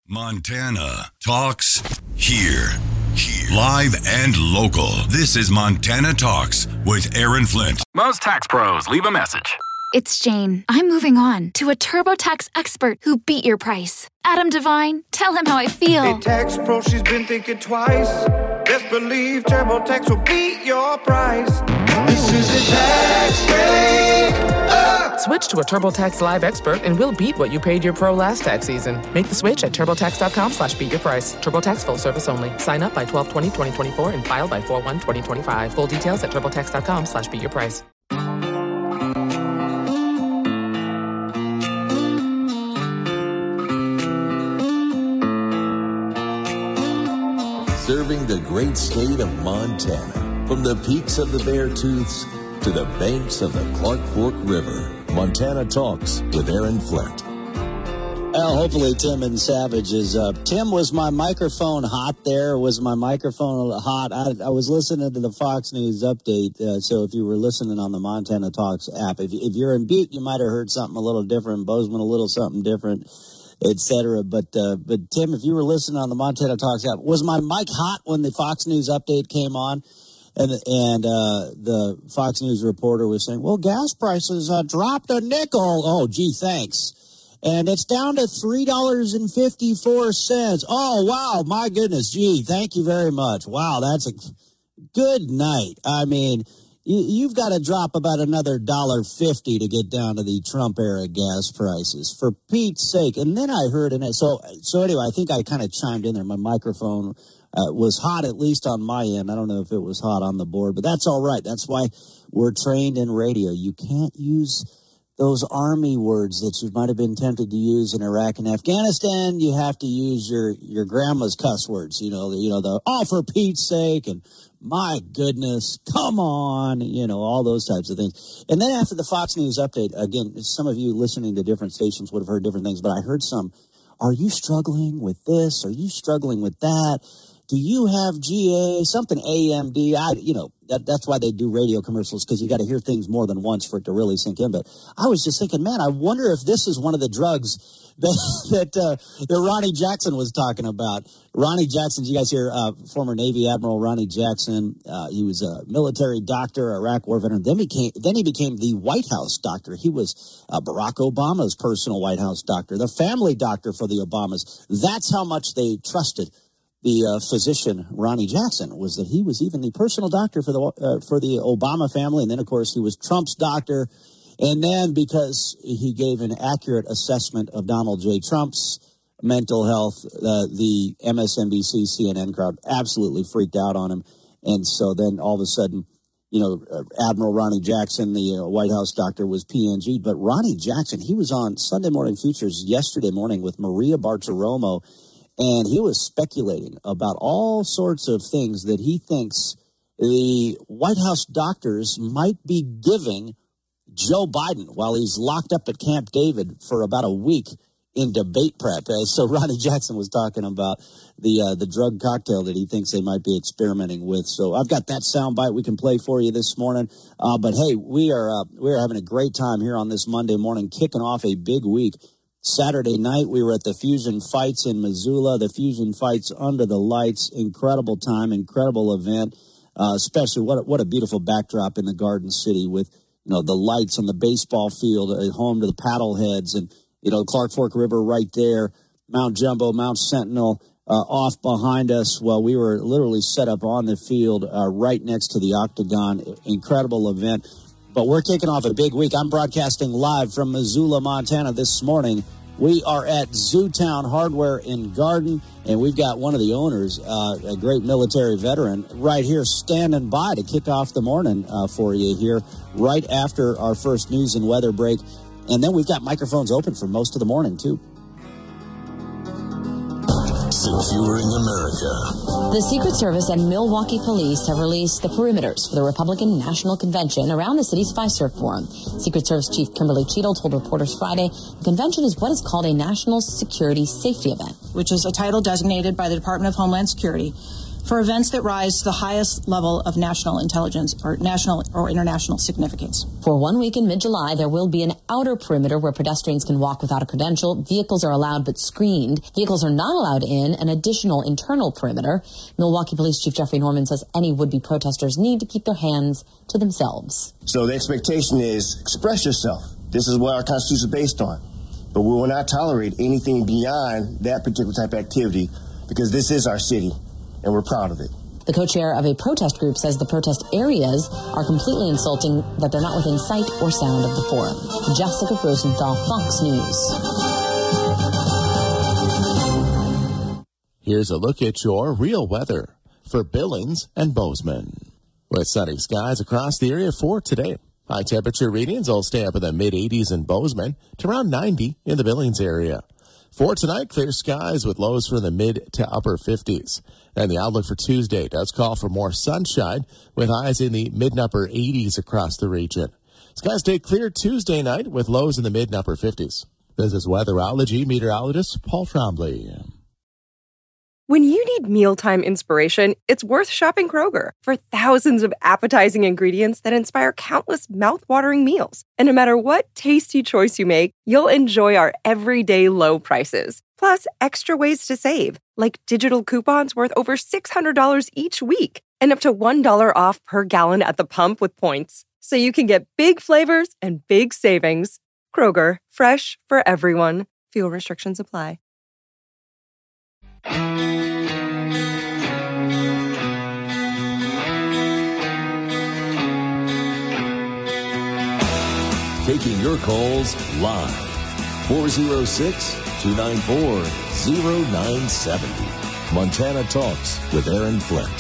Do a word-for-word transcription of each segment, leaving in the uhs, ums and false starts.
Montana Talks here. Here. Live and local. This is Montana Talks with Aaron Flint. Most tax pros leave a message. It's Jane. I'm moving on to a TurboTax expert who beat your price. Adam Devine, tell him how I feel. Hey, tax pro, she's been thinking twice. Best believe TurboTax will beat your price. This is a tax break. Uh. Switch to a TurboTax Live expert and we'll beat what you paid your pro last tax season. Make the switch at TurboTax.com slash beat your price. TurboTax full service only. Sign up by twelve twenty twenty twenty-four and file by four one twenty twenty-five. Full details at TurboTax.com slash beat your price. Serving the great state of Montana, from the peaks of the Beartooths to the banks of the Clark Fork River. Montana Talks with Aaron Flint. Well, hopefully Tim and Savage is up. Tim, was my microphone hot there? Was my microphone hot? I, I was listening to the Fox News update, uh, so if you were listening on the Montana Talks app, if, if you're in Butte, you might have heard something a little different, Bozeman a little something different, et cetera. But, uh, but Tim, if you were listening on the Montana Talks app, was my mic hot when the Fox News update came on? And and uh, the Fox News reporter was saying, well, gas prices uh, dropped a nickel. Oh, gee, thanks. And it's down to three dollars and fifty-four cents. Oh, wow, my goodness, gee, thank you very much. Wow, that's a good night. I mean, you, you've got to drop about another one dollar fifty to get down to the Trump-era gas prices, for Pete's sake. And then I heard, and so, so anyway, I think I kind of chimed in there. My microphone Uh, was hot, at least on my end. I don't know if it was hot on the board, but that's all right. That's why we're trained in radio. You can't use those army words that you might have been tempted to use in Iraq and Afghanistan. You have to use your, your grandma's cuss words, you know, the, you know, the, oh, for Pete's sake, and my goodness, come on, you know, all those types of things. And then after the Fox News update, again, some of you listening to different stations would have heard different things, but I heard some, are you struggling with this? Are you struggling with that? Do you have G A, something A M D? I, you know, that, that's why they do radio commercials, because you got to hear things more than once for it to really sink in. But I was just thinking, man, I wonder if this is one of the drugs that that, uh, that Ronnie Jackson was talking about. Ronnie Jackson, did you guys hear uh, former Navy Admiral Ronnie Jackson? Uh, he was a military doctor, Iraq war veteran. Then, became, then he became the White House doctor. He was uh, Barack Obama's personal White House doctor, the family doctor for the Obamas. That's how much they trusted the uh, physician, Ronnie Jackson, was that he was even the personal doctor for the uh, for the Obama family. And then, of course, he was Trump's doctor. And then because he gave an accurate assessment of Donald J. Trump's mental health, uh, the M S N B C, C N N crowd absolutely freaked out on him. And so then all of a sudden, you know, uh, Admiral Ronnie Jackson, the uh, White House doctor, was P N G. But Ronnie Jackson, he was on Sunday Morning Futures yesterday morning with Maria Bartiromo. And he was speculating about all sorts of things that he thinks the White House doctors might be giving Joe Biden while he's locked up at Camp David for about a week in debate prep. So Ronnie Jackson was talking about the uh, the drug cocktail that he thinks they might be experimenting with. So I've got that soundbite we can play for you this morning. Uh, but, hey, we are uh, we are having a great time here on this Monday morning, kicking off a big week. Saturday night, we were at the Fusion Fights in Missoula, the Fusion Fights under the lights. Incredible time, incredible event, uh, especially what, what a beautiful backdrop in the Garden City with, you know, the lights on the baseball field, uh, home to the paddleheads, and, you know, Clark Fork River right there, Mount Jumbo, Mount Sentinel uh, off behind us. Well, we were literally set up on the field uh, right next to the Octagon. Incredible event. But we're kicking off a big week. I'm broadcasting live from Missoula, Montana this morning. We are at Zootown Hardware in Garden, and we've got one of the owners, uh, a great military veteran, right here standing by to kick off the morning uh, for you here right after our first news and weather break. And then we've got microphones open for most of the morning, too. Securing America. The Secret Service and Milwaukee Police have released the perimeters for the Republican National Convention around the city's Fiserv Forum. Secret Service Chief Kimberly Cheadle told reporters Friday the convention is what is called a national security safety event, which is a title designated by the Department of Homeland Security for events that rise to the highest level of national intelligence or national or international significance. For one week in mid-July, there will be an outer perimeter where pedestrians can walk without a credential. Vehicles are allowed but screened. Vehicles are not allowed in an additional internal perimeter. Milwaukee Police Chief Jeffrey Norman says any would-be protesters need to keep their hands to themselves. So the expectation is express yourself. This is what our Constitution is based on. But we will not tolerate anything beyond that particular type of activity because this is our city and we're proud of it. The co-chair of a protest group says the protest areas are completely insulting, that they're not within sight or sound of the forum. Jessica Rosenthal, Fox News. Here's a look at your real weather for Billings and Bozeman. With sunny skies across the area for today. High temperature readings will stay up in the mid eighties in Bozeman to around ninety in the Billings area. For tonight, clear skies with lows from the mid to upper fifties. And the outlook for Tuesday does call for more sunshine with highs in the mid and upper eighties across the region. Skies stay clear Tuesday night with lows in the mid and upper fifties. This is weatherology meteorologist Paul Trombley. When you need mealtime inspiration, it's worth shopping Kroger for thousands of appetizing ingredients that inspire countless mouth-watering meals. And no matter what tasty choice you make, you'll enjoy our everyday low prices. Plus, extra ways to save, like digital coupons worth over six hundred dollars each week and up to one dollar off per gallon at the pump with points. So you can get big flavors and big savings. Kroger, fresh for everyone. Fuel restrictions apply. Taking your calls live. four oh six, two nine four, oh nine seven oh. Montana Talks with Aaron Flint.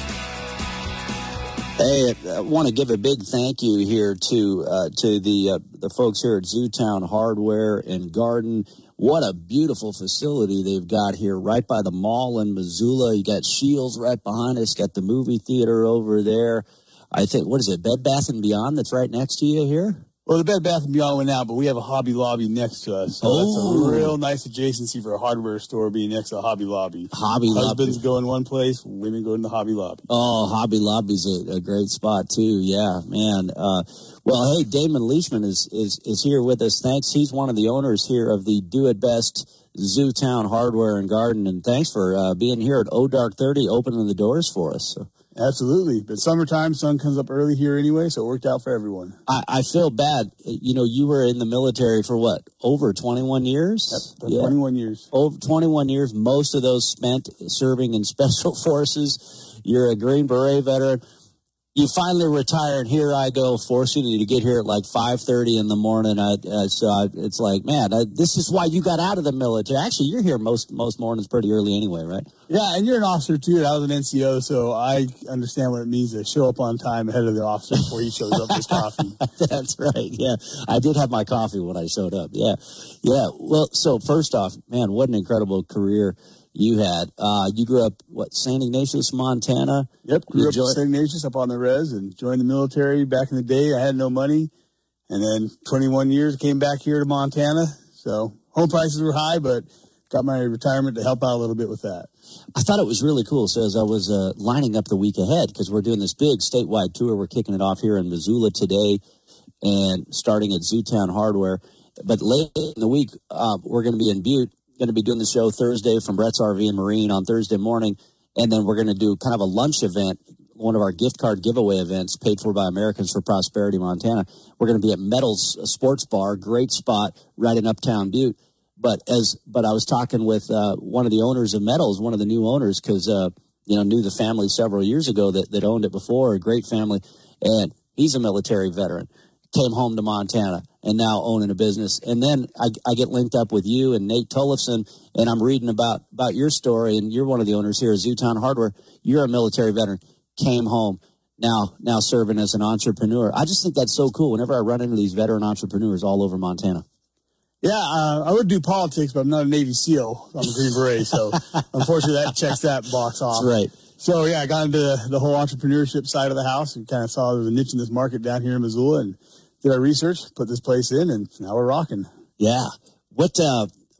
Hey, I want to give a big thank you here to uh, to the uh, the folks here at Zootown Hardware and Garden. What a beautiful facility they've got here right by the mall in Missoula. You got Shields right behind us, got the movie theater over there. I think, what is it, Bed Bath and Beyond that's right next to you here? Well, the Bed Bath and Beyond went out, but we have a Hobby Lobby next to us. So oh. That's a real nice adjacency for a hardware store being next to a Hobby Lobby. Hobby Husbands Lobby. Husbands go in one place, women go in the Hobby Lobby. Oh, Hobby Lobby's a, a great spot, too. Yeah, man. Uh, well, hey, Damon Leishman is, is, is here with us. Thanks. He's one of the owners here of the Do It Best Zootown Hardware and Garden. And thanks for uh, being here at O Dark thirty, opening the doors for us. So. Absolutely. But summertime, sun comes up early here anyway, so it worked out for everyone. I, I feel bad. You know, you were in the military for what, over twenty-one years? Yep, yeah. twenty-one years. Over twenty-one years, most of those spent serving in special forces. You're a Green Beret veteran. You finally retire, and here I go, forcing you to get here at like five thirty in the morning. I, uh, so I, it's like, man, I, this is why you got out of the military. Actually, you're here most most mornings pretty early anyway, right? Yeah, and you're an officer, too, and I was an N C O, so I understand what it means to show up on time ahead of the officer before he shows up with his coffee. That's right, yeah. I did have my coffee when I showed up, yeah. Yeah, well, so first off, man, what an incredible career you had. Uh, you grew up, what, Saint Ignatius, Montana? Yep, grew you up in Saint Ignatius up on the res and joined the military back in the day. I had no money. And then twenty-one years, came back here to Montana. So home prices were high, but got my retirement to help out a little bit with that. I thought it was really cool. So as I was uh, lining up the week ahead, because we're doing this big statewide tour, we're kicking it off here in Missoula today and starting at Zootown Hardware. But late in the week, uh, we're going to be in Butte. Going to be doing the show Thursday from Brett's R V and Marine on Thursday morning, and then we're going to do kind of a lunch event, one of our gift card giveaway events paid for by Americans for Prosperity, Montana. We're going to be at Metals Sports Bar, great spot right in Uptown Butte. But as but I was talking with uh, one of the owners of Metals, one of the new owners, because uh, you know knew the family several years ago that that owned it before, a great family, and he's a military veteran. Came home to Montana and now owning a business. And then I, I get linked up with you and Nate Tollefson, and I'm reading about, about your story, and you're one of the owners here at Zootown Hardware. You're a military veteran, came home, now now serving as an entrepreneur. I just think that's so cool whenever I run into these veteran entrepreneurs all over Montana. Yeah, uh, I would do politics, but I'm not a Navy SEAL. I'm a Green Beret, so unfortunately that checks that box off. That's right. So, yeah, I got into the, the whole entrepreneurship side of the house and kind of saw there was a niche in this market down here in Missoula and did our research, put this place in, and now we're rocking. Yeah. What, uh,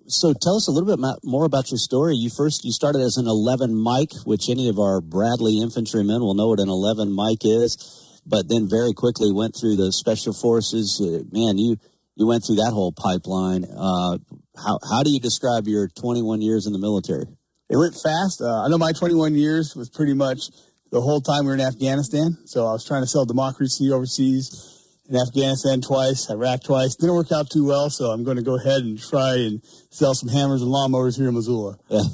so tell us a little bit more about your story. You first, you started as an eleven Mike, which any of our Bradley infantrymen will know what an eleven Mike is, but then very quickly went through the Special Forces. Uh, man, you, you went through that whole pipeline. Uh, how, how do you describe your twenty-one years in the military? It went fast. Uh, I know my twenty-one years was pretty much the whole time we were in Afghanistan. So I was trying to sell democracy overseas. In Afghanistan twice, Iraq twice. Didn't work out too well, so I'm going to go ahead and try and sell some hammers and lawnmowers here in Missoula.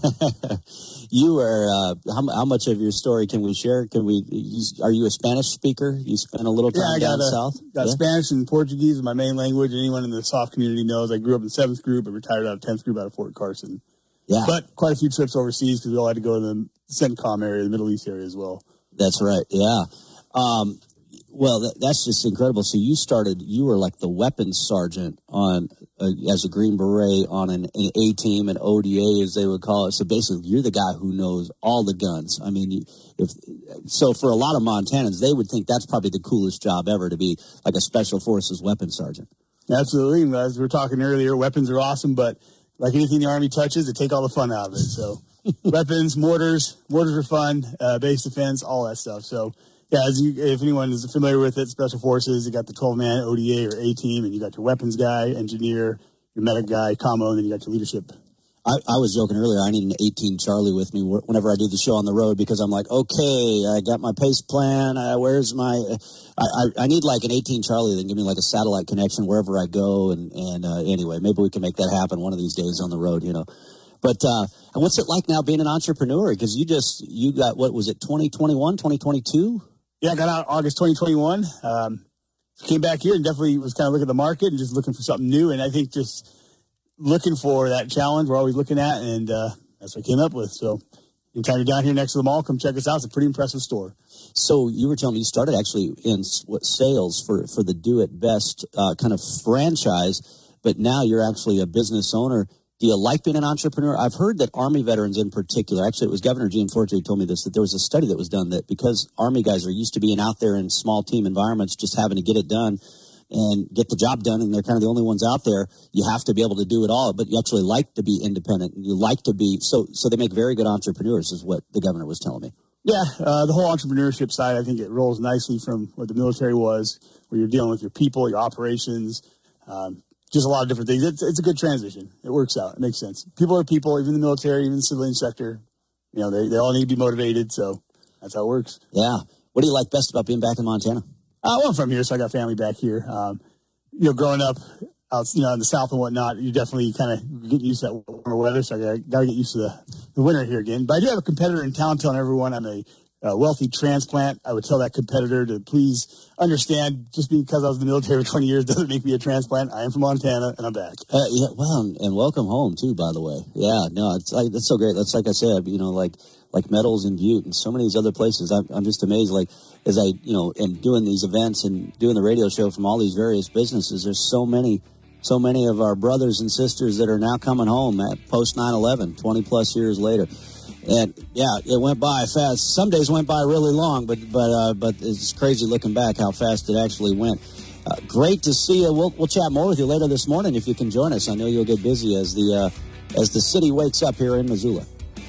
You are, uh, how, how much of your story can we share? Can we, you, are you a Spanish speaker? You spent a little time yeah, I down got a, south? got yeah? Spanish and Portuguese is my main language. Anyone in the soft community knows I grew up in seventh group, but retired out of tenth group out of Fort Carson. Yeah. But quite a few trips overseas because we all had to go to the CENTCOM area, the Middle East area as well. That's right, yeah. Um, Well, that, that's just incredible. So you started, you were like the weapons sergeant on, uh, as a Green Beret on an, an A-team, an O D A, as they would call it. So basically, you're the guy who knows all the guns. I mean, you, if so for a lot of Montanans, they would think that's probably the coolest job ever, to be like a Special Forces weapons sergeant. Absolutely. As we were talking earlier, weapons are awesome, but like anything the Army touches, they take all the fun out of it. So weapons, mortars, mortars are fun, uh, base defense, all that stuff. So, yeah, as you, if anyone is familiar with it, Special Forces, you got the twelve-man O D A or A-team, and you got your weapons guy, engineer, your medic guy, commo, and then you got your leadership. I, I was joking earlier, I need an eighteen Charlie with me whenever I do the show on the road, because I'm like, okay, I got my pace plan, uh, where's my... I, I, I need like an eighteen Charlie that can give me like a satellite connection wherever I go, and, and uh, anyway, maybe we can make that happen one of these days on the road, you know. But uh, and what's it like now being an entrepreneur? Because you just, you got, what was it, twenty twenty-one, twenty twenty-two? Yeah, I got out August twenty twenty-one. Um, came back here and definitely was kind of looking at the market and just looking for something new. And I think just looking for that challenge we're always looking at, and uh, that's what I came up with. So anytime you're down here next to the mall, come check us out. It's a pretty impressive store. So you were telling me you started actually in what, sales for, for the Do It Best uh, kind of franchise, but now you're actually a business owner. Do you like being an entrepreneur? I've heard that Army veterans in particular, actually it was Governor Gene Forte who told me this, that there was a study that was done that because Army guys are used to being out there in small team environments, just having to get it done and get the job done, and they're kind of the only ones out there, you have to be able to do it all, but you actually like to be independent. You like to be, so so they make very good entrepreneurs is what the governor was telling me. Yeah, uh, the whole entrepreneurship side, I think it rolls nicely from what the military was, where you're dealing with your people, your operations, um, just a lot of different things. It's, it's a good transition. It works out. It makes sense. People are people, even the military, even the civilian sector. You know, they, they all need to be motivated, so that's how it works. Yeah. What do you like best about being back in Montana? Uh, well, I'm from here, so I got family back here. Um, you know, growing up out, you know, in the South and whatnot, you definitely kind of get used to that warmer weather, so I got to get used to the, the winter here again. But I do have a competitor in town telling everyone I'm a uh, wealthy transplant. I would tell that competitor to please understand, just because I was in the military for twenty years doesn't make me a transplant. I am from Montana, and I'm back. Uh, yeah, well, and welcome home, too, by the way. Yeah, no, it's like, that's so great. That's like I said, you know, like, like Metals and Butte and so many of these other places. I'm, I'm just amazed, like, as I, you know, am doing these events and doing the radio show from all these various businesses, there's so many, so many of our brothers and sisters that are now coming home at post nine eleven, twenty plus years later. And yeah, it went by fast. Some days went by really long, but, but, uh, but it's crazy looking back how fast it actually went. Uh, great to see you. We'll, we'll chat more with you later this morning if you can join us. I know you'll get busy as the, uh, as the city wakes up here in Missoula.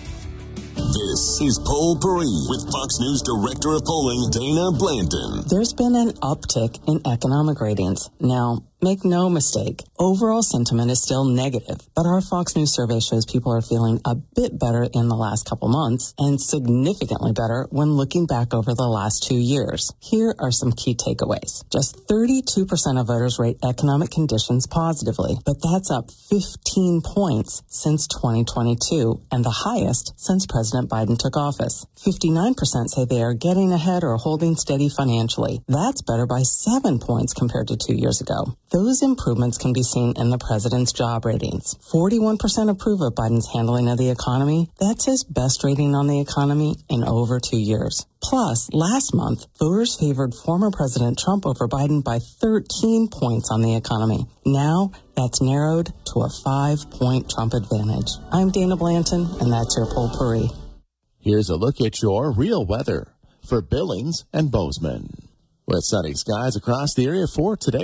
This is Poll Parade with Fox News Director of Polling, Dana Blanton. There's been an uptick in economic ratings. Now, make no mistake, overall sentiment is still negative, but our Fox News survey shows people are feeling a bit better in the last couple months and significantly better when looking back over the last two years. Here are some key takeaways. Just thirty-two percent of voters rate economic conditions positively, but that's up fifteen points since twenty twenty-two and the highest since President Biden took office. fifty-nine percent say they are getting ahead or holding steady financially. That's better by seven points compared to two years ago. Those improvements can be seen in the president's job ratings. forty-one percent approve of Biden's handling of the economy. That's his best rating on the economy in over two years. Plus, last month, voters favored former President Trump over Biden by thirteen points on the economy. Now, that's narrowed to a five-point Trump advantage. I'm Dana Blanton, and that's your Poll Parade. Here's a look at your real weather for Billings and Bozeman. With sunny skies across the area for today.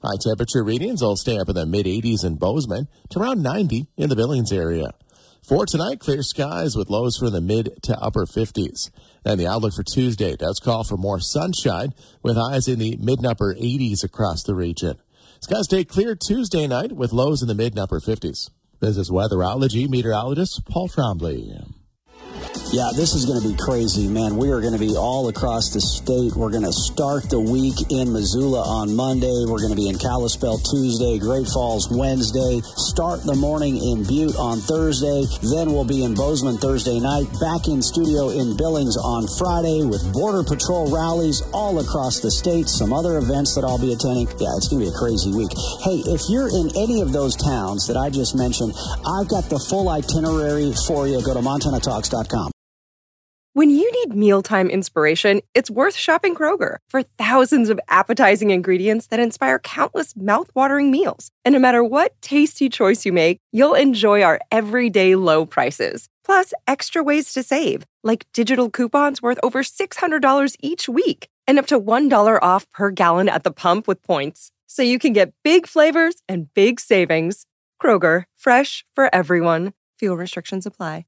High temperature readings will stay up in the mid eighties in Bozeman to around ninety in the Billings area. For tonight, clear skies with lows from the mid to upper fifties. And the outlook for Tuesday does call for more sunshine with highs in the mid and upper eighties across the region. Skies stay clear Tuesday night with lows in the mid and upper fifties. This is weatherology meteorologist Paul Trombley. Yeah, this is going to be crazy, man. We are going to be all across the state. We're going to start the week in Missoula on Monday. We're going to be in Kalispell Tuesday, Great Falls Wednesday. Start the morning in Butte on Thursday. Then we'll be in Bozeman Thursday night. Back in studio in Billings on Friday with Border Patrol rallies all across the state. Some other events that I'll be attending. Yeah, it's going to be a crazy week. Hey, if you're in any of those towns that I just mentioned, I've got the full itinerary for you. Go to montana talks dot com. When you need mealtime inspiration, it's worth shopping Kroger for thousands of appetizing ingredients that inspire countless mouth-watering meals. And no matter what tasty choice you make, you'll enjoy our everyday low prices. Plus, extra ways to save, like digital coupons worth over six hundred dollars each week and up to one dollar off per gallon at the pump with points. So you can get big flavors and big savings. Kroger, fresh for everyone. Fuel restrictions apply.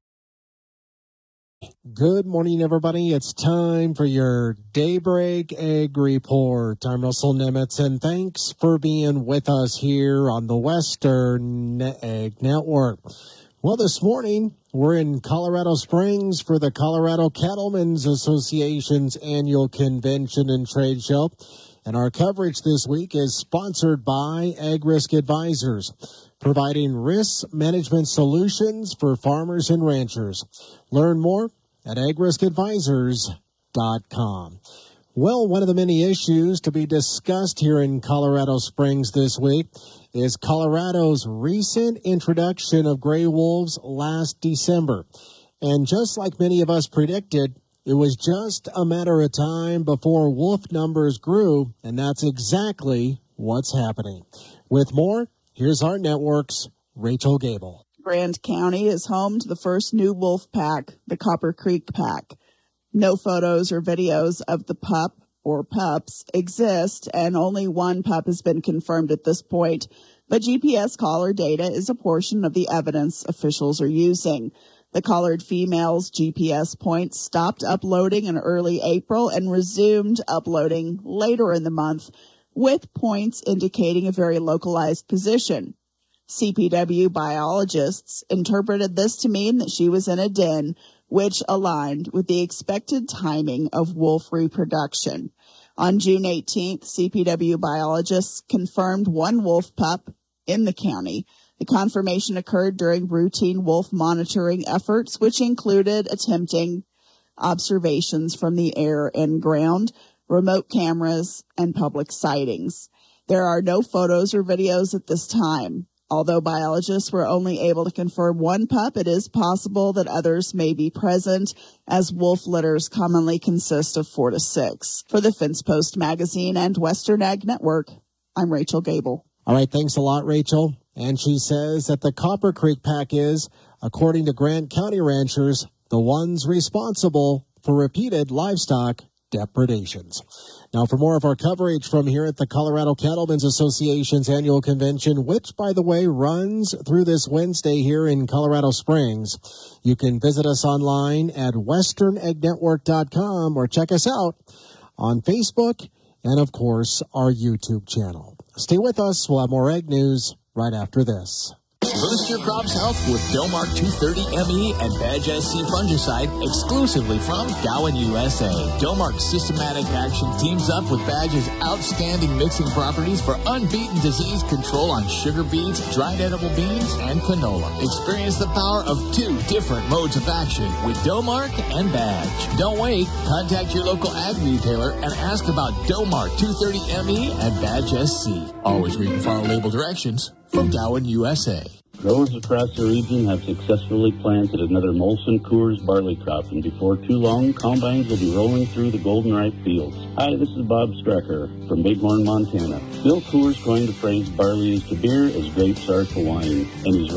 Good morning, everybody. It's time for your Daybreak Egg Report. I'm Russell Nemitz, and thanks for being with us here on the Western Egg Network. Well, this morning, we're in Colorado Springs for the Colorado Cattlemen's Association's annual convention and trade show. And our coverage this week is sponsored by Ag Risk Advisors, providing risk management solutions for farmers and ranchers. Learn more at ag risk advisors dot com. Well, one of the many issues to be discussed here in Colorado Springs this week is Colorado's recent introduction of gray wolves last December. And just like many of us predicted, it was just a matter of time before wolf numbers grew, and that's exactly what's happening. With more, here's our network's Rachel Gable. Grand County is home to the first new wolf pack, the Copper Creek Pack. No photos or videos of the pup or pups exist, and only one pup has been confirmed at this point. But G P S collar data is a portion of the evidence officials are using. The collared female's G P S points stopped uploading in early April and resumed uploading later in the month, with points indicating a very localized position. C P W biologists interpreted this to mean that she was in a den, which aligned with the expected timing of wolf reproduction. On June eighteenth, C P W biologists confirmed one wolf pup in the county. The confirmation occurred during routine wolf monitoring efforts, which included attempting observations from the air and ground, remote cameras, and public sightings. There are no photos or videos at this time. Although biologists were only able to confirm one pup, it is possible that others may be present, as wolf litters commonly consist of four to six. For the Fence Post magazine and Western Ag Network, I'm Rachel Gable. All right, thanks a lot, Rachel. And she says that the Copper Creek Pack is, according to Grant County ranchers, the ones responsible for repeated livestock depredations. Now, for more of our coverage from here at the Colorado Cattlemen's Association's annual convention, which, by the way, runs through this Wednesday here in Colorado Springs, you can visit us online at western ag network dot com or check us out on Facebook and, of course, our YouTube channel. Stay with us. We'll have more ag news right after this. Boost your crop's health with Domark two thirty M E and Badge S C fungicide exclusively from Gowan, U S A. Domark Systematic Action teams up with Badge's outstanding mixing properties for unbeaten disease control on sugar beets, dried edible beans, and canola. Experience the power of two different modes of action with Domark and Badge. Don't wait. Contact your local ag retailer and ask about Domark two thirty M E and Badge S C. Always read and follow label directions from Gowan, U S A. Growers across the region have successfully planted another Molson Coors barley crop, and before too long, combines will be rolling through the golden-ripe fields. Hi, this is Bob Strecker from Bighorn, Montana. Bill Coors coined the phrase barley is to beer as grapes are to wine, and he's right.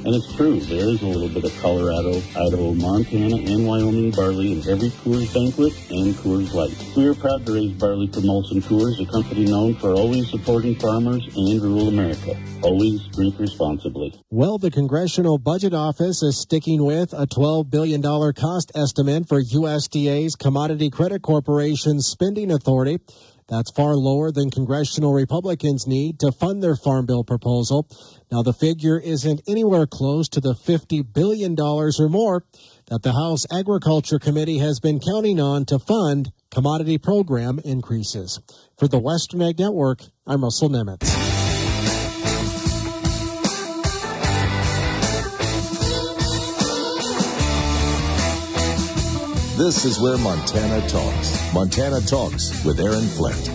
And it's true, there is a little bit of Colorado, Idaho, Montana, and Wyoming barley in every Coors Banquet and Coors Light. We are proud to raise barley for Molson Coors, a company known for always supporting farmers and rural America. Always drink responsibly. Well, the Congressional Budget Office is sticking with a twelve billion dollars cost estimate for U S D A's Commodity Credit Corporation's spending authority. That's far lower than congressional Republicans need to fund their Farm Bill proposal. Now, the figure isn't anywhere close to the fifty billion dollars or more that the House Agriculture Committee has been counting on to fund commodity program increases. For the Western Ag Network, I'm Russell Nemitz. This is where Montana talks. Montana Talks with Aaron Flint.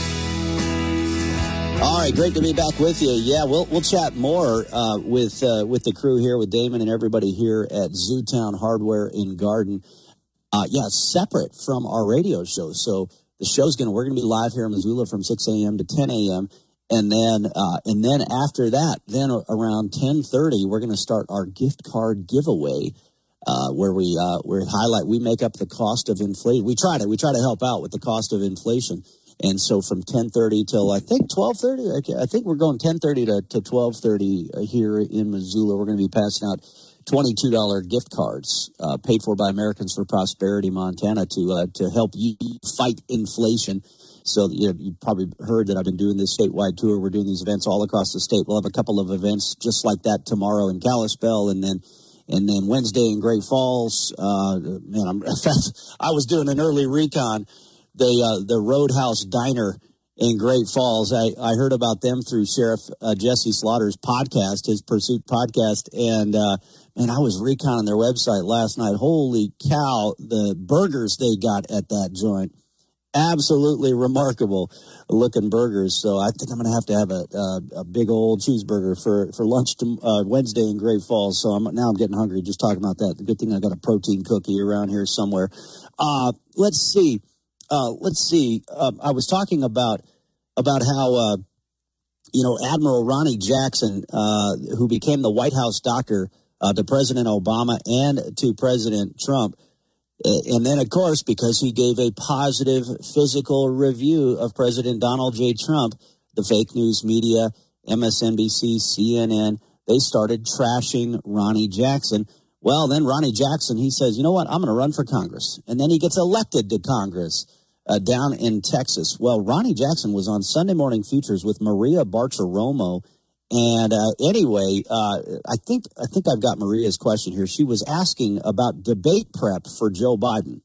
All right, great to be back with you. Yeah, we'll we'll chat more uh, with uh, with the crew here, with Damon and everybody here at Zootown Hardware in Garden. Uh, yeah, separate from our radio show. So the show's gonna we're gonna be live here in Missoula from six a.m. to ten a.m. and then uh, and then after that, then around ten thirty, we're gonna start our gift card giveaway. Uh, where we uh, we highlight, we make up the cost of inflation. We try to we try to help out with the cost of inflation, and so from ten thirty till I think twelve thirty. I think we're going ten thirty to to twelve thirty here in Missoula. We're going to be passing out twenty-two dollars gift cards uh, paid for by Americans for Prosperity Montana to uh, to help you fight inflation. So you know, you've probably heard that I've been doing this statewide tour. We're doing these events all across the state. We'll have a couple of events just like that tomorrow in Kalispell, and then. And then Wednesday in Great Falls, uh, man, I'm, in fact, I was doing an early recon. The uh, the Roadhouse Diner in Great Falls, I, I heard about them through Sheriff uh, Jesse Slaughter's podcast, his Pursuit podcast. And, uh, man, I was reconning their website last night. Holy cow, the burgers they got at that joint. Absolutely remarkable looking burgers. So I think I'm going to have to have a, a, a big old cheeseburger for, for lunch to, uh, Wednesday in Great Falls. So I'm, now I'm getting hungry just talking about that. The good thing I got a protein cookie around here somewhere. Uh, let's see. Uh, let's see. Uh, I was talking about, about how, uh, you know, Admiral Ronnie Jackson, uh, who became the White House doctor, uh, to President Obama and to President Trump. And then, of course, because he gave a positive physical review of President Donald J. Trump, the fake news media, M S N B C, C N N, they started trashing Ronnie Jackson. Well, then Ronnie Jackson, he says, you know what, I'm going to run for Congress. And then he gets elected to Congress uh, down in Texas. Well, Ronnie Jackson was on Sunday Morning Features with Maria Bartiromo. And uh, anyway, uh, I think I think I've got Maria's question here. She was asking about debate prep for Joe Biden.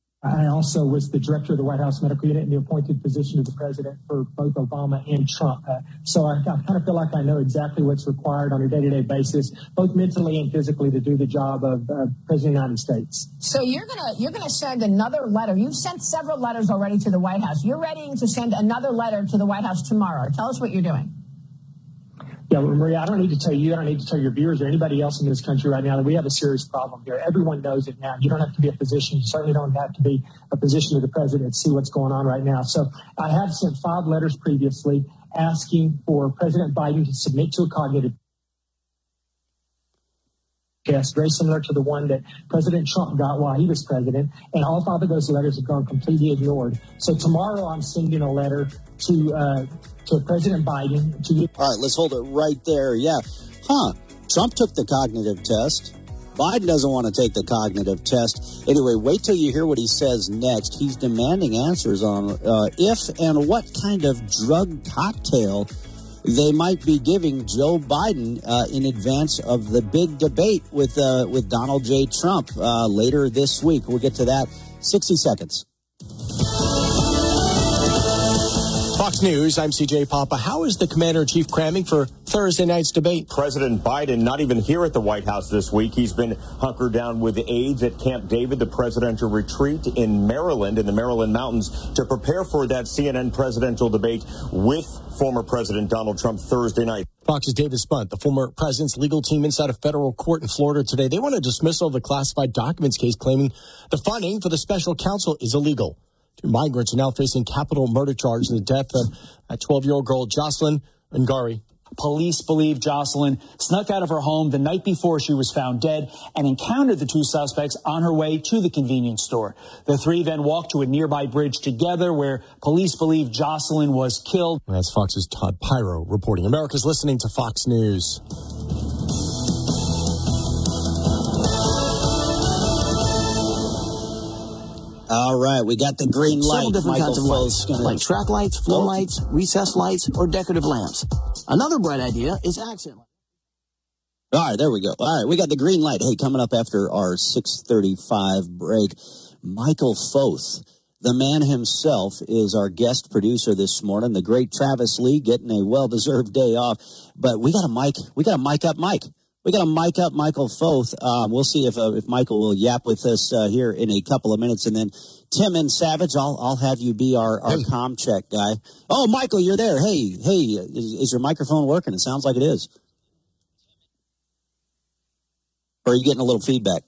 I also was the director of the White House Medical Unit in the appointed position of the president for both Obama and Trump. Uh, so I, I kind of feel like I know exactly what's required on a day-to-day basis, both mentally and physically, to do the job of uh, President of the United States. So you're gonna you're gonna send another letter. You've sent several letters already to the White House. You're ready to send another letter to the White House tomorrow. Tell us what you're doing. Yeah, Maria, I don't need to tell you, I don't need to tell your viewers or anybody else in this country right now that we have a serious problem here. Everyone knows it now. You don't have to be a physician. You certainly don't have to be a physician of the president to see what's going on right now. So I have sent five letters previously asking for President Biden to submit to a cognitive test, very similar to the one that President Trump got while he was president. And all five of those letters have gone completely ignored. So tomorrow I'm sending a letter to uh, to President Biden. To All right, let's hold it right there. Yeah. Huh. Trump took the cognitive test. Biden doesn't want to take the cognitive test. Anyway, wait till you hear what he says next. He's demanding answers on uh, if and what kind of drug cocktail they might be giving Joe Biden uh, in advance of the big debate with uh, with Donald J. Trump uh, later this week. We'll get to that. sixty seconds. Fox News, I'm C J Papa. How is the Commander-in-Chief cramming for Thursday night's debate? President Biden not even here at the White House this week. He's been hunkered down with aides at Camp David, the presidential retreat in Maryland, in the Maryland mountains, to prepare for that C N N presidential debate with former President Donald Trump Thursday night. Fox's David Spunt, the former president's legal team inside a federal court in Florida today. They want a dismissal of the classified documents case, claiming the funding for the special counsel is illegal. Two migrants are now facing capital murder charges in the death of a twelve-year-old girl, Jocelyn Ngari. Police believe Jocelyn snuck out of her home the night before she was found dead and encountered the two suspects on her way to the convenience store. The three then walked to a nearby bridge together where police believe Jocelyn was killed. That's Fox's Todd Pyro reporting. America's listening to Fox News. All right, we got the green light. Several different Michael kinds of lights, gonna... like track lights, floor oh. lights, recessed lights, or decorative lamps. Another bright idea is accent lights. All right, there we go. All right, we got the green light. Hey, coming up after our six thirty-five break, Michael Foth, the man himself, is our guest producer this morning. The great Travis Lee getting a well-deserved day off. But we got a mic. We got a mic up Mike. We got a mic up Michael Foth. Um, we'll see if uh, if Michael will yap with us uh, here in a couple of minutes. And then Tim and Savage, I'll I'll have you be our, our hey. comm check guy. Oh, Michael, you're there. Hey, hey, is, is your microphone working? It sounds like it is. Or are you getting a little feedback?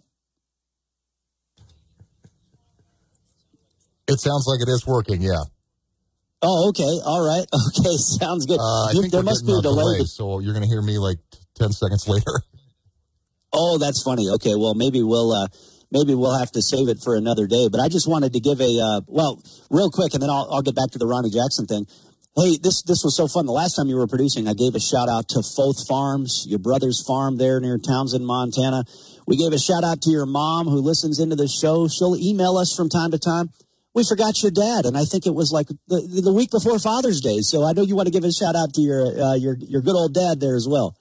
It sounds like it is working, yeah. Oh, okay. All right. Okay, sounds good. Uh, I you, think there we're must be a delay. delay so you're going to hear me like ten seconds later. Oh, that's funny. Okay, well, maybe we'll uh, maybe we'll have to save it for another day. But I just wanted to give a uh, well, real quick, and then I'll I'll get back to the Ronnie Jackson thing. Hey, this this was so fun. The last time you were producing, I gave a shout out to Foth Farms, your brother's farm there near Townsend, Montana. We gave a shout out to your mom who listens into the show. She'll email us from time to time. We forgot your dad, and I think it was like the, the week before Father's Day. So I know you want to give a shout out to your uh, your your good old dad there as well.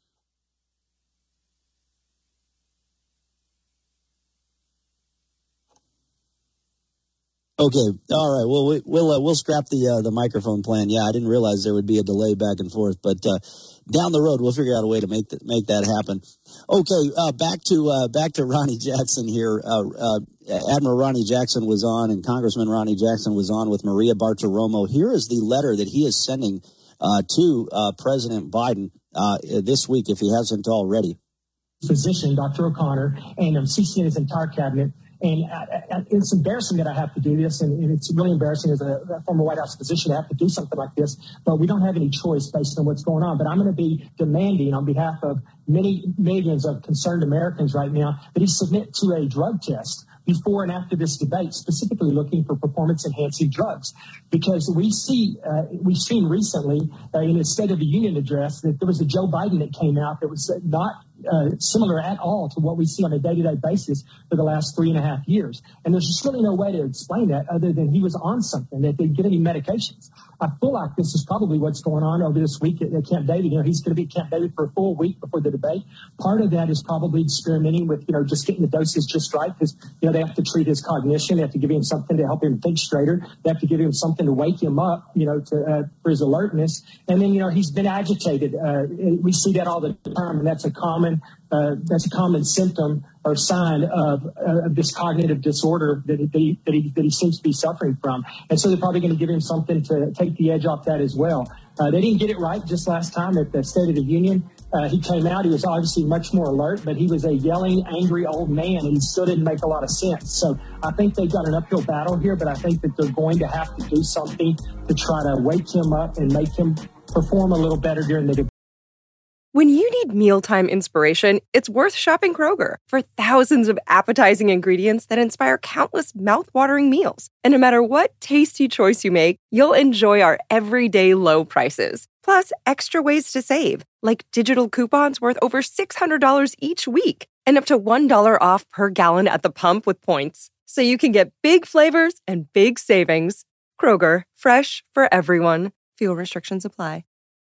Okay, all right. Well, we, we'll uh, we'll scrap the uh, the microphone plan. Yeah, I didn't realize there would be a delay back and forth, but uh, down the road we'll figure out a way to make that make that happen. Okay, uh, back to uh, back to Ronnie Jackson here. Uh, uh, Admiral Ronnie Jackson was on, and Congressman Ronnie Jackson was on with Maria Bartiromo. Here is the letter that he is sending uh, to uh, President Biden uh, this week, if he hasn't already. Physician, Doctor O'Connor, and um, C C and his entire cabinet. And uh, it's embarrassing that I have to do this, and, and it's really embarrassing as a, a former White House physician to have to do something like this, but we don't have any choice based on what's going on. But I'm going to be demanding on behalf of many millions of concerned Americans right now that he submit to a drug test before and after this debate, specifically looking for performance-enhancing drugs. Because we see, uh, we've seen recently uh, in his State of the Union address that there was a Joe Biden that came out that was not uh, similar at all to what we see on a day-to-day basis for the last three and a half years. And there's just really no way to explain that other than he was on something, that they get any medications. I feel like this is probably what's going on over this week at, at Camp David. You know, he's going to be at Camp David for a full week before the debate. Part of that is probably experimenting with, you know, just getting the doses just right because, you know, they have to treat his cognition. They have to give him something to help him think straighter. They have to give him something to wake him up, you know, to uh, for his alertness. And then, you know, he's been agitated. Uh, we see that all the time, and that's a common uh, that's a common symptom or sign of, uh, of this cognitive disorder that, that, he, that, he, that he seems to be suffering from. And so they're probably going to give him something to take the edge off that as well. Uh, they didn't get it right just last time at the State of the Union. Uh, he came out, he was obviously much more alert, but he was a yelling, angry old man, and he still didn't make a lot of sense. So I think they've got an uphill battle here, but I think that they're going to have to do something to try to wake him up and make him perform a little better during the debate. When you need mealtime inspiration, it's worth shopping Kroger for thousands of appetizing ingredients that inspire countless mouth-watering meals. And no matter what tasty choice you make, you'll enjoy our everyday low prices. Plus, extra ways to save, like digital coupons worth over six hundred dollars each week and up to one dollar off per gallon at the pump with points. So you can get big flavors and big savings. Kroger, fresh for everyone. Fuel restrictions apply.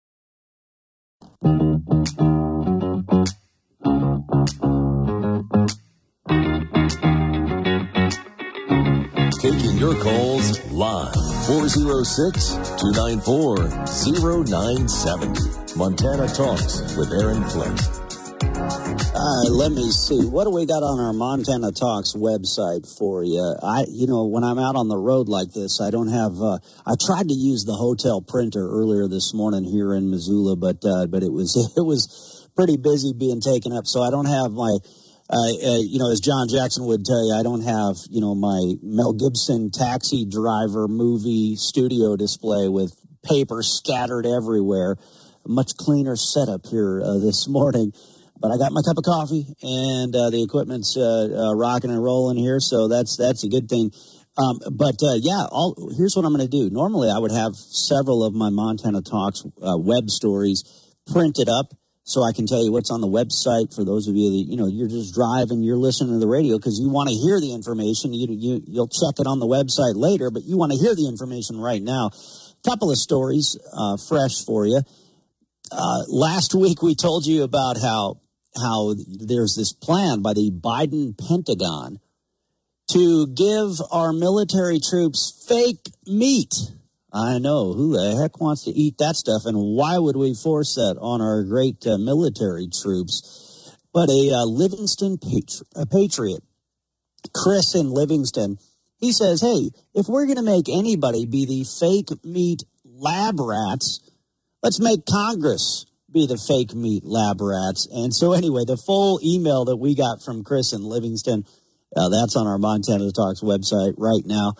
Taking your calls live. four oh six, two nine four, oh nine seven oh. Montana Talks with Aaron Flint. All right, let me see. What do we got on our Montana Talks website for you? I, you know, when I'm out on the road like this, I don't have, uh, I tried to use the hotel printer earlier this morning here in Missoula, but, uh, but it was, it was pretty busy being taken up. So I don't have my, uh, uh, you know, as John Jackson would tell you, I don't have, you know, my Mel Gibson Taxi Driver movie studio display with paper scattered everywhere. much cleaner setup here uh, this morning. But I got my cup of coffee, and uh, the equipment's uh, uh, rocking and rolling here, so that's that's a good thing. Um, but, uh, yeah, I'll, here's what I'm going to do. Normally, I would have several of my Montana Talks uh, web stories printed up so I can tell you what's on the website for those of you that, you know, you're just driving, you're listening to the radio because you want to hear the information. You, you, you'll check it on the website later, but you want to hear the information right now. Couple of stories uh, fresh for you. Uh, last week, we told you about how how there's this plan by the Biden Pentagon to give our military troops fake meat. I know, who the heck wants to eat that stuff, and why would we force that on our great uh, military troops? But a uh, Livingston patri- a patriot, Chris in Livingston, he says, hey, if we're going to make anybody be the fake meat lab rats, let's make Congress be the fake meat lab rats. And so anyway, the full email that we got from Chris in Livingston, uh, that's on our Montana Talks website right now.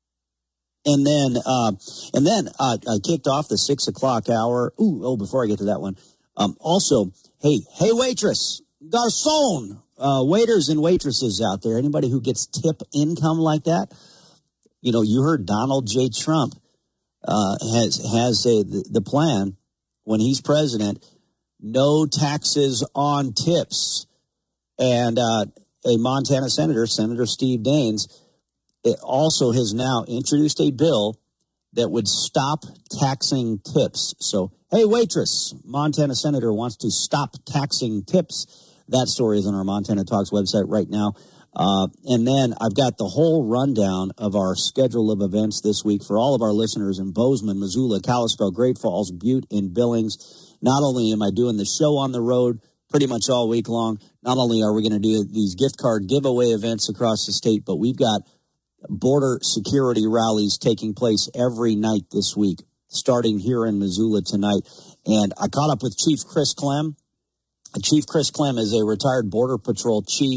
And then, uh, and then uh, I kicked off the six o'clock hour. Ooh, oh, before I get to that one, um, also, hey, hey, waitress, garçon, uh, waiters and waitresses out there, anybody who gets tip income like that, you know, you heard Donald J. Trump uh, has has a, the, the plan when he's president, no taxes on tips. And uh, a Montana senator, Senator Steve Daines, it also has now introduced a bill that would stop taxing tips. So, hey, waitress, Montana senator wants to stop taxing tips. That story is on our Montana Talks website right now. Uh, and then I've got the whole rundown of our schedule of events this week for all of our listeners in Bozeman, Missoula, Kalispell, Great Falls, Butte, and Billings. Not only am I doing the show on the road pretty much all week long, not only are we going to do these gift card giveaway events across the state, but we've got border security rallies taking place every night this week, starting here in Missoula tonight. And I caught up with Chief Chris Clem. Chief Chris Clem is a retired Border Patrol chief.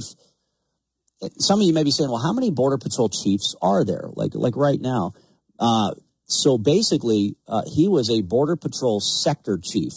Some of you may be saying, well, how many Border Patrol chiefs are there, like like right now? Uh, so basically, uh, he was a Border Patrol sector chief.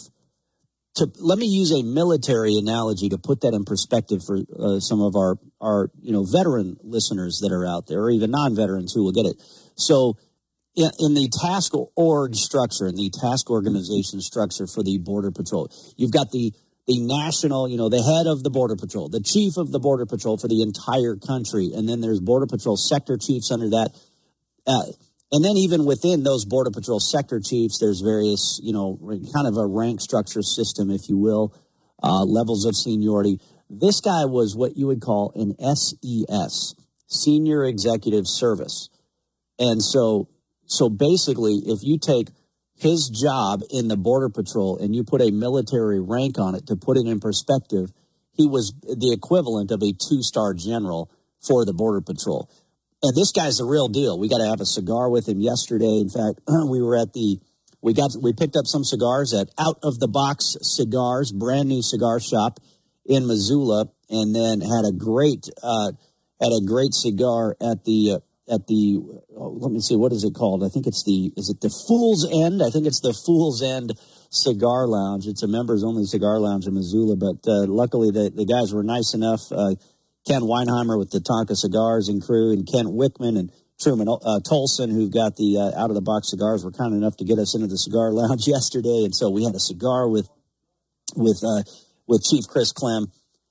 To, let me use a military analogy to put that in perspective for uh, some of our, our you know veteran listeners that are out there, or even non-veterans who will get it. So in, in the task org structure, in the task organization structure for the Border Patrol, you've got the the national, you know, the head of the Border Patrol, the chief of the Border Patrol for the entire country. And then there's Border Patrol sector chiefs under that. Uh, and then even within those Border Patrol sector chiefs, there's various, you know, kind of a rank structure system, if you will, uh, levels of seniority. This guy was what you would call an S E S, Senior Executive Service. And so, so basically, if you take his job in the Border Patrol and you put a military rank on it to put it in perspective, he was the equivalent of a two-star general for the Border Patrol. And this guy's the real deal. We got to have a cigar with him yesterday. In fact, we were at the, we got, we picked up some cigars at Out of the Box Cigars, brand new cigar shop in Missoula, and then had a great, uh, had a great cigar at the, uh, at the, oh, let me see, what is it called? I think it's the, is it the Fool's End? I think it's the Fool's End Cigar Lounge. It's a members-only cigar lounge in Missoula, but uh, luckily the, the guys were nice enough. Uh, Ken Weinheimer with the Tonka Cigars and crew, and Kent Wickman and Truman uh, Tolson, who've got the uh, out-of-the-box cigars, were kind enough to get us into the cigar lounge yesterday, and so we had a cigar with with uh, with Chief Chris Clem.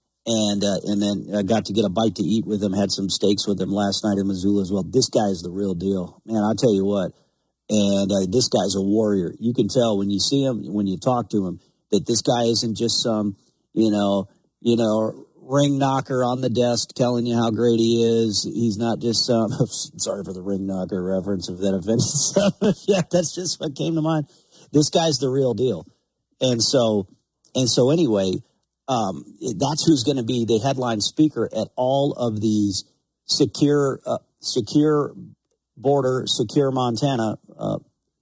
And uh, and then I got to get a bite to eat with him, had some steaks with him last night in Missoula as well. This guy is the real deal. Man, I'll tell you what. And uh, this guy's a warrior. You can tell when you see him, when you talk to him, that this guy isn't just some, you know, you know, ring knocker on the desk telling you how great he is. He's not just some, sorry for the ring knocker reference if that offended some. Yeah, that's just what came to mind. This guy's the real deal. And so, and so anyway, Um, that's who's going to be the headline speaker at all of these secure, uh, secure border, secure Montana uh,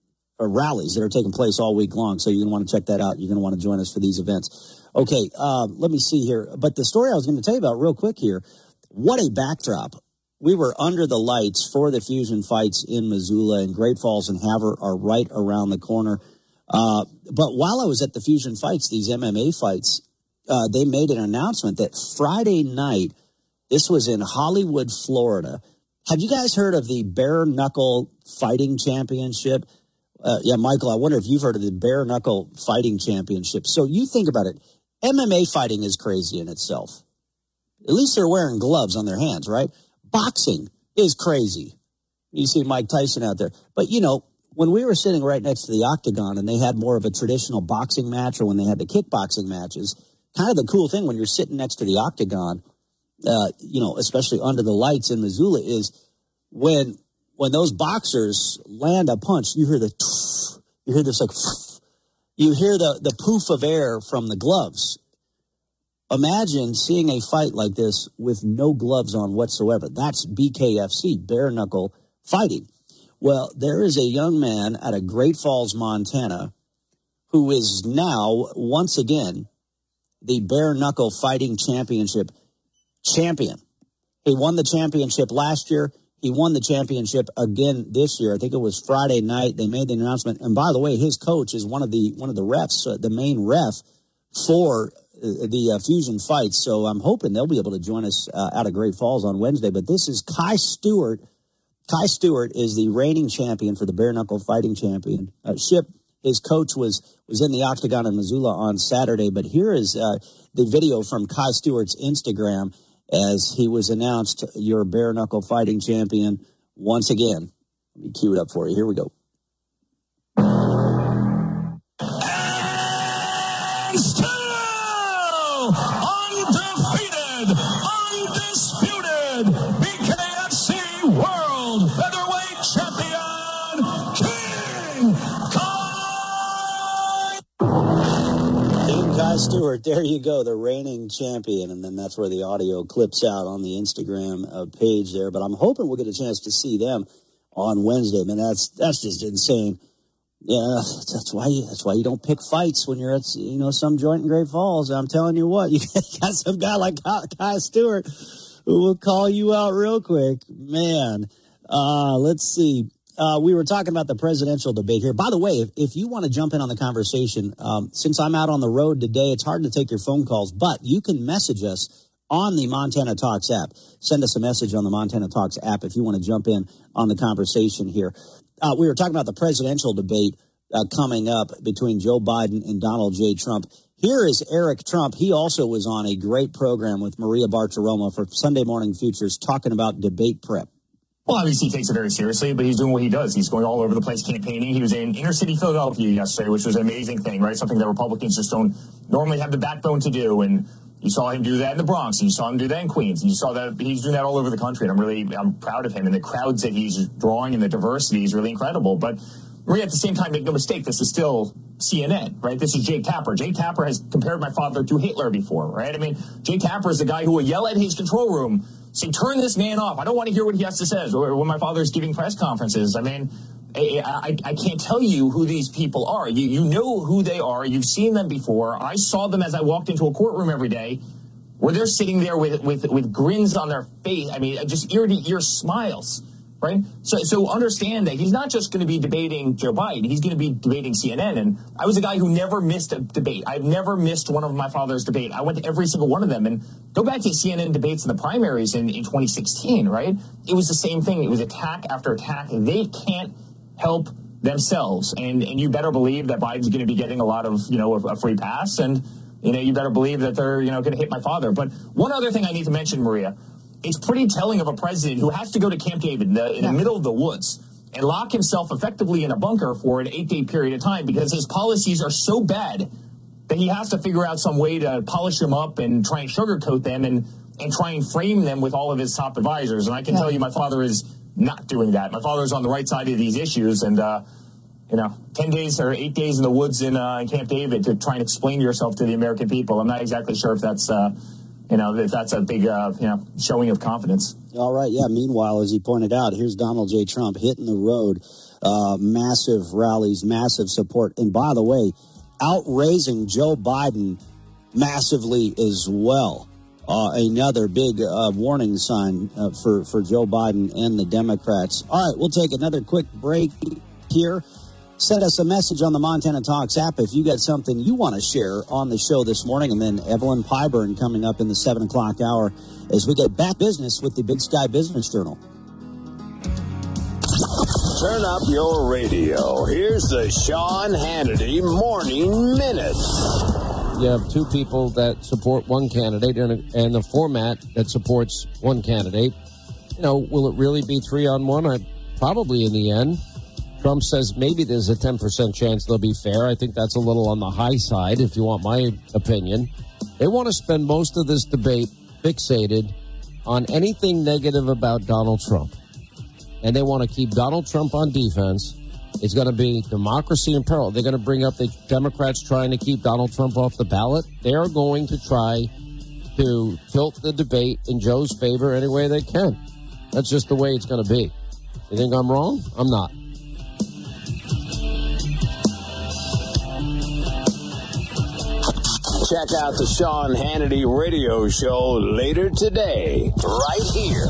rallies that are taking place all week long. So you're going to want to check that out. You're going to want to join us for these events. Okay, uh, let me see here. But the story I was going to tell you about real quick here, what a backdrop. We were under the lights for the Fusion fights in Missoula, and Great Falls and Havre are right around the corner. Uh, but while I was at the Fusion Fights, these M M A fights, uh, they made an announcement that Friday night, this was in Hollywood, Florida. Have you guys heard of the Bare Knuckle Fighting Championship? Uh, yeah, Michael, I wonder if you've heard of the Bare Knuckle Fighting Championship. So you think about it. M M A fighting is crazy in itself. At least they're wearing gloves on their hands, right? Boxing is crazy. You see Mike Tyson out there. But, you know, when we were sitting right next to the octagon and they had more of a traditional boxing match, or when they had the kickboxing matches, kind of the cool thing when you're sitting next to the octagon, uh, you know, especially under the lights in Missoula, is when when those boxers land a punch, you hear the, you hear this like, you hear the, the poof of air from the gloves. Imagine seeing a fight like this with no gloves on whatsoever. That's B K F C, bare knuckle fighting. Well, there is a young man out of Great Falls, Montana, who is now, once again, the bare knuckle fighting championship champion. He won the championship last year. He won the championship again this year. I think it was Friday night. They made the announcement. And by the way, his coach is one of the one of the refs, uh, the main ref for uh, the uh, Fusion Fights. So I'm hoping they'll be able to join us uh, out of Great Falls on Wednesday. But this is Kai Stewart. Kai Stewart is the reigning champion for the bare knuckle fighting championship. Uh, his coach was was in the octagon in Missoula on Saturday. But here is uh, the video from Kai Stewart's Instagram as he was announced your bare knuckle fighting champion once again. Let me cue it up for you. Here we go. And still undefeated, undisputed, B K F C World Featherweight Champion, King Kai. King Kai Stewart, there you go, the reigning champion. And then that's where the audio clips out on the Instagram uh, page there. But I'm hoping we'll get a chance to see them on Wednesday. I mean, that's that's just insane. Yeah, that's why you, that's why you don't pick fights when you're at, you know, some joint in Great Falls. I'm telling you what, you got some guy like Kai Stewart who will call you out real quick. Man, uh, let's see. Uh, we were talking about the presidential debate here. By the way, if, if you want to jump in on the conversation, um, since I'm out on the road today, it's hard to take your phone calls, but you can message us on the Montana Talks app. Send us a message on the Montana Talks app if you want to jump in on the conversation here. Uh, we were talking about the presidential debate uh, coming up between Joe Biden and Donald J. Trump. Here is Eric Trump. He also was on a great program with Maria Bartiromo for Sunday Morning Futures talking about debate prep. Well, obviously he takes it very seriously, but he's doing what he does. He's going all over the place campaigning. He was in inner city Philadelphia yesterday, which was an amazing thing, right? Something that Republicans just don't normally have the backbone to do. And you saw him do that in the Bronx, and you saw him do that in Queens, and you saw that he's doing that all over the country. And I'm really, I'm proud of him. And the crowds that he's drawing and the diversity is really incredible. But Maria, at the same time, make no mistake, this is still C N N, right? This is Jake Tapper. Jake Tapper has compared my father to Hitler before, right? I mean, Jake Tapper is the guy who will yell at his control room, say, turn this man off. I don't want to hear what he has to say. Or when my father's giving press conferences, I mean, I, I, I can't tell you who these people are. You, you know who they are. You've seen them before. I saw them as I walked into a courtroom every day, where they're sitting there with with with grins on their face. I mean, just ear to ear smiles, right? So so understand that he's not just going to be debating Joe Biden. He's going to be debating C N N. And I was a guy who never missed a debate. I've never missed one of my father's debate. I went to every single one of them. And go back to C N N debates in the primaries in, in twenty sixteen, right? It was the same thing. It was attack after attack. They can't help themselves. And and you better believe that Biden's going to be getting a lot of, you know, a, a free pass. And you know, you better believe that they're, you know, going to hit my father. But one other thing I need to mention, Maria, it's pretty telling of a president who has to go to Camp David in the, in the middle of the woods and lock himself effectively in a bunker for an eight-day period of time because his policies are so bad that he has to figure out some way to polish them up and try and sugarcoat them and, and try and frame them with all of his top advisors. And I can yeah. tell you my father is not doing that. My father's on the right side of these issues, and, uh, you know, ten days or eight days in the woods in, uh, in Camp David to try and explain yourself to the American people. I'm not exactly sure if that's, uh, you know, if that's a big, uh, you know, showing of confidence. All right. Yeah. Meanwhile, as he pointed out, here's Donald J. Trump hitting the road, uh, massive rallies, massive support. And by the way, outraising Joe Biden massively as well. Uh, another big uh, warning sign uh, for, for Joe Biden and the Democrats. All right. We'll take another quick break here. Send us a message on the Montana Talks app if you got something you want to share on the show this morning. And then Evelyn Pyburn coming up in the seven o'clock hour as we get back business with the Big Sky Business Journal. Turn up your radio. Here's the Sean Hannity Morning Minute. You have two people that support one candidate and a, and a format that supports one candidate. You know, will it really be three on one? I, probably in the end. Trump says maybe there's a ten percent chance they'll be fair. I think that's a little on the high side, if you want my opinion. They want to spend most of this debate fixated on anything negative about Donald Trump. And they want to keep Donald Trump on defense. It's going to be democracy in peril. They're going to bring up the Democrats trying to keep Donald Trump off the ballot. They are going to try to tilt the debate in Joe's favor any way they can. That's just the way it's going to be. You think I'm wrong? I'm not. Check out the Sean Hannity radio show later today, right here.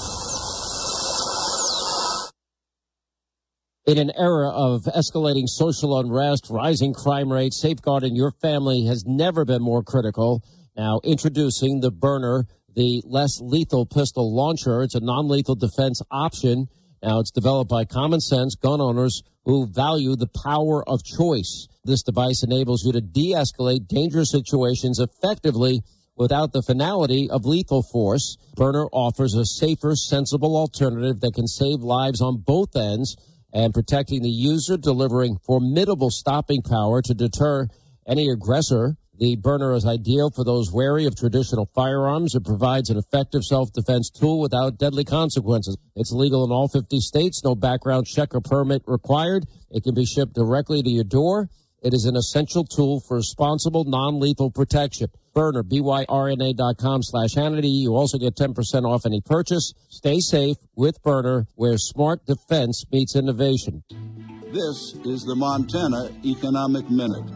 In an era of escalating social unrest, rising crime rates, safeguarding your family has never been more critical. Now, introducing the Byrna, the less lethal pistol launcher. It's a non-lethal defense option. Now, it's developed by common sense gun owners who value the power of choice. This device enables you to de-escalate dangerous situations effectively without the finality of lethal force. Byrna offers a safer, sensible alternative that can save lives on both ends and protecting the user, delivering formidable stopping power to deter any aggressor. The Byrna is ideal for those wary of traditional firearms. It provides an effective self-defense tool without deadly consequences. It's legal in all fifty states, no background check or permit required. It can be shipped directly to your door. It is an essential tool for responsible, non-lethal protection. Byrna, B Y R N A dot com slash Hannity. You also get ten percent off any purchase. Stay safe with Byrna, where smart defense meets innovation. This is the Montana Economic Minute.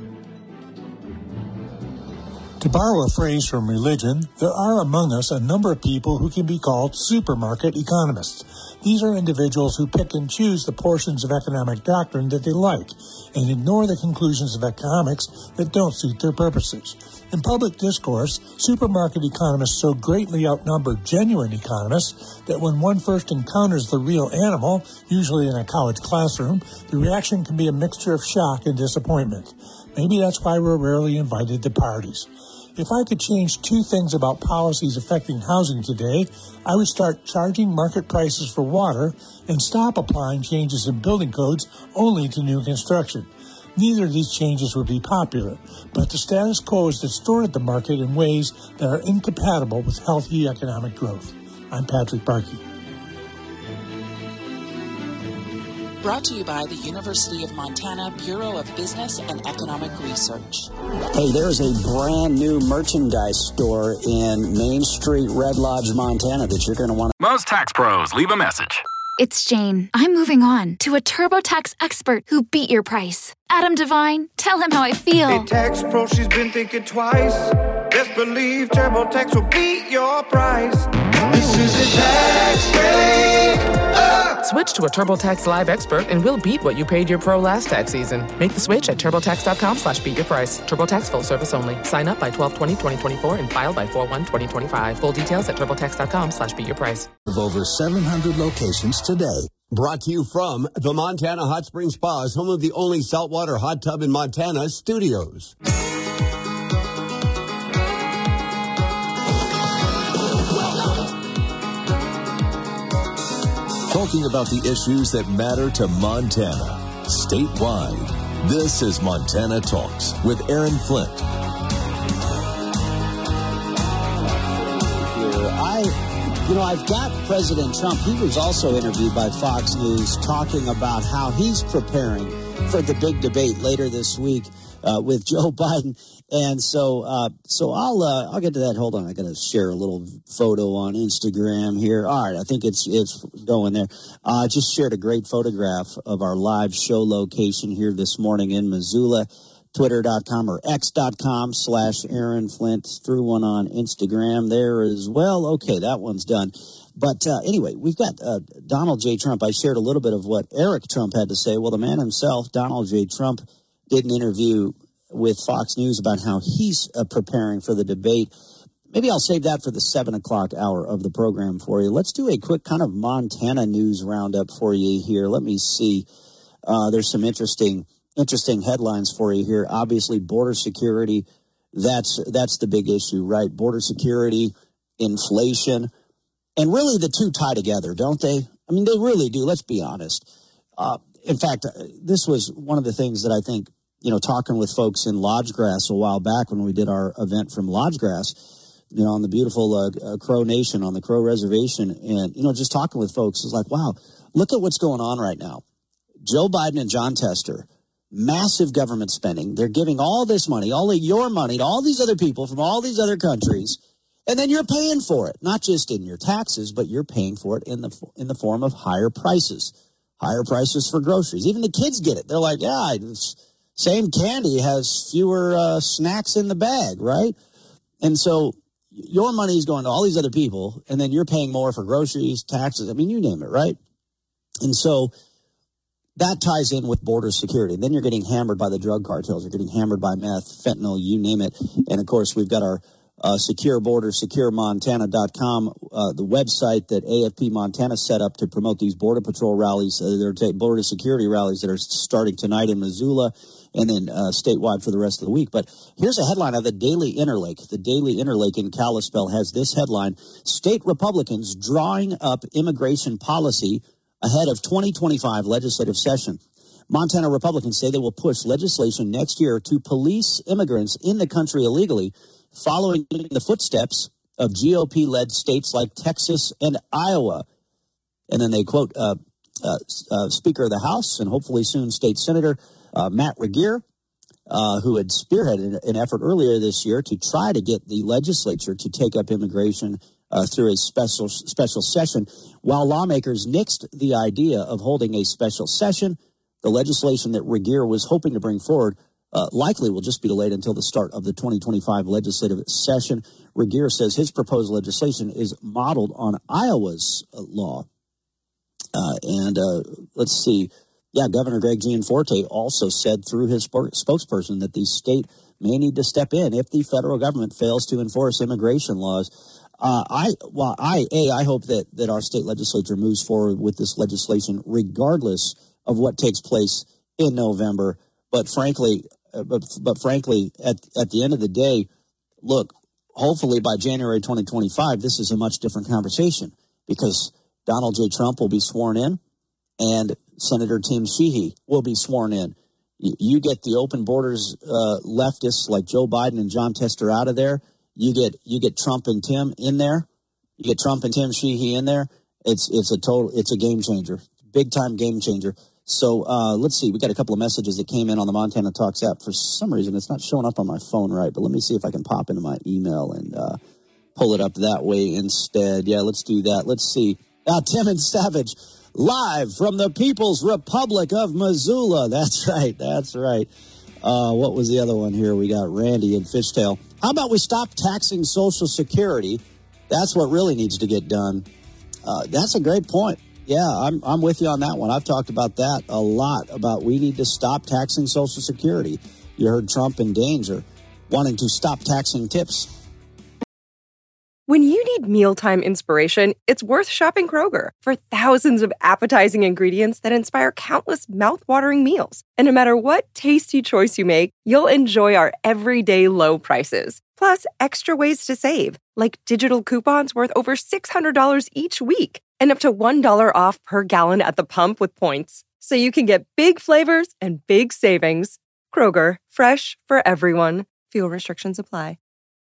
To borrow a phrase from religion, there are among us a number of people who can be called supermarket economists. These are individuals who pick and choose the portions of economic doctrine that they like and ignore the conclusions of economics that don't suit their purposes. In public discourse, supermarket economists so greatly outnumber genuine economists that when one first encounters the real animal, usually in a college classroom, the reaction can be a mixture of shock and disappointment. Maybe that's why we're rarely invited to parties. If I could change two things about policies affecting housing today, I would start charging market prices for water and stop applying changes in building codes only to new construction. Neither of these changes would be popular, but the status quo has distorted the market in ways that are incompatible with healthy economic growth. I'm Patrick Barkey. Brought to you by the University of Montana Bureau of Business and Economic Research. Hey, there's a brand new merchandise store in Main Street, Red Lodge, Montana that you're going to want to... Most tax pros leave a message. It's Jane. I'm moving on to a TurboTax expert who beat your price. Adam Devine, tell him how I feel. Hey, tax pro, she's been thinking twice. Best believe TurboTax will beat your price. This is a tax break. Uh. Switch to a TurboTax Live expert and we'll beat what you paid your pro last tax season. Make the switch at TurboTax.com slash beat your price. TurboTax full service only. Sign up by twelve twenty twenty twenty-four and file by four one twenty twenty-five. Full details at TurboTax.com slash beat your price. Of over seven hundred locations today. Brought to you from the Montana Hot Spring Spas, home of the only saltwater hot tub in Montana, Studios. Talking about the issues that matter to Montana, statewide. This is Montana Talks with Aaron Flint. I, you know, I've got President Trump. He was also interviewed by Fox News talking about how he's preparing for the big debate later this week uh, with Joe Biden. And so, uh, so I'll, uh, I'll get to that. Hold on. I got to share a little photo on Instagram here. All right. I think it's, it's going there. I uh, just shared a great photograph of our live show location here this morning in Missoula. Twitter.com or X.com slash Aaron Flint. Threw one on Instagram there as well. Okay. That one's done. But uh, anyway, we've got uh, Donald J. Trump. I shared a little bit of what Eric Trump had to say. Well, the man himself, Donald J. Trump, did an interview with Fox News about how he's uh, preparing for the debate. Maybe I'll save that for the seven o'clock hour of the program for you. Let's do a quick kind of Montana news roundup for you here. Let me see. Uh, there's some interesting interesting headlines for you here. Obviously, border security, that's that's the big issue, right? Border security, inflation, and really the two tie together, don't they? I mean, they really do. Let's be honest. Uh, in fact, this was one of the things that I think, you know, talking with folks in Lodgegrass a while back when we did our event from Lodgegrass, you know, on the beautiful uh, uh, Crow Nation, on the Crow Reservation, and, you know, just talking with folks is like, wow, look at what's going on right now. Joe Biden and John Tester, massive government spending. They're giving all this money, all of your money to all these other people from all these other countries, and then you're paying for it, not just in your taxes, but you're paying for it in the in the form of higher prices, higher prices for groceries. Even the kids get it. They're like, yeah, same candy has fewer uh, snacks in the bag, right? And so your money is going to all these other people, and then you're paying more for groceries, taxes. I mean, you name it, right? And so that ties in with border security. Then you're getting hammered by the drug cartels. You're getting hammered by meth, fentanyl, you name it. And, of course, we've got our uh, Secure Border, secure montana dot com, uh, the website that A F P Montana set up to promote these Border Patrol rallies. Uh, they're t- border security rallies that are starting tonight in Missoula and then uh, statewide for the rest of the week. But here's a headline of the Daily Interlake. The Daily Interlake in Kalispell has this headline: State Republicans drawing up immigration policy ahead of twenty twenty-five legislative session. Montana Republicans say they will push legislation next year to police immigrants in the country illegally, following in the footsteps of G O P-led states like Texas and Iowa. And then they quote uh, uh, uh, Speaker of the House and hopefully soon State Senator uh, Matt Regier, uh, who had spearheaded an effort earlier this year to try to get the legislature to take up immigration Uh, through a special special session. While lawmakers nixed the idea of holding a special session, the legislation that Regier was hoping to bring forward uh, likely will just be delayed until the start of the twenty twenty-five legislative session. Regier says his proposed legislation is modeled on Iowa's uh, law. Uh, and uh, let's see. Yeah, Governor Greg Gianforte also said through his sp- spokesperson that the state may need to step in if the federal government fails to enforce immigration laws. Uh, I, well, I, A, I hope that, that our state legislature moves forward with this legislation regardless of what takes place in November. But frankly, uh, but, but frankly, at, at the end of the day, look, hopefully by January twenty twenty-five, this is a much different conversation because Donald J. Trump will be sworn in and Senator Tim Sheehy will be sworn in. You, you get the open borders uh, leftists like Joe Biden and John Tester out of there. You get you get Trump and Tim in there. You get Trump and Tim Sheehy in there. It's it's a total it's a game changer, big time game changer. So uh, let's see. We got a couple of messages that came in on the Montana Talks app. For some reason, it's not showing up on my phone right. But let me see if I can pop into my email and uh, pull it up that way instead. Yeah, let's do that. Let's see. Uh, Tim and Savage live from the People's Republic of Missoula. That's right. That's right. Uh, what was the other one here? We got Randy and Fishtail. How about we stop taxing Social Security? That's what really needs to get done. Uh, that's a great point. Yeah, I'm I'm with you on that one. I've talked about that a lot, about we need to stop taxing Social Security. You heard Trump in danger, wanting to stop taxing tips. When you need mealtime inspiration, it's worth shopping Kroger for thousands of appetizing ingredients that inspire countless mouth-watering meals. And no matter what tasty choice you make, you'll enjoy our everyday low prices. Plus, extra ways to save, like digital coupons worth over six hundred dollars each week and up to one dollar off per gallon at the pump with points. So you can get big flavors and big savings. Kroger, fresh for everyone. Fuel restrictions apply.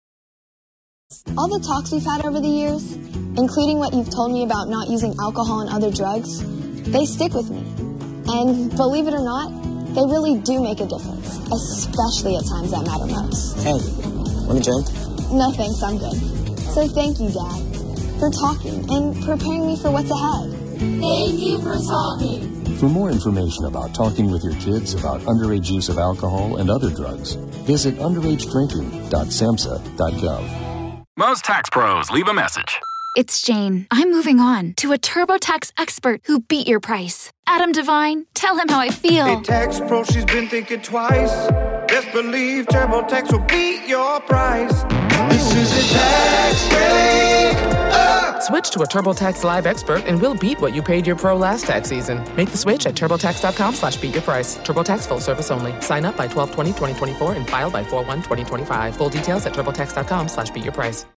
All the talks we've had over the years, including what you've told me about not using alcohol and other drugs, they stick with me. And believe it or not, they really do make a difference, especially at times that matter most. Hey, want a drink? No thanks, I'm good. So thank you, Dad, for talking and preparing me for what's ahead. Thank you for talking. For more information about talking with your kids about underage use of alcohol and other drugs, visit underage drinking dot samhsa dot gov. Most tax pros leave a message. It's Jane. I'm moving on to a TurboTax expert who beat your price. Adam Devine, tell him how I feel. Hey, Tax Pro, she's been thinking twice. Best believe TurboTax will beat your price. This is a tax break. Uh. Switch to a TurboTax Live expert and we'll beat what you paid your pro last tax season. Make the switch at TurboTax.com slash beat your price. TurboTax full service only. Sign up by twelve twenty twenty twenty-four and file by four one twenty twenty-five. Full details at TurboTax.com slash beat your price.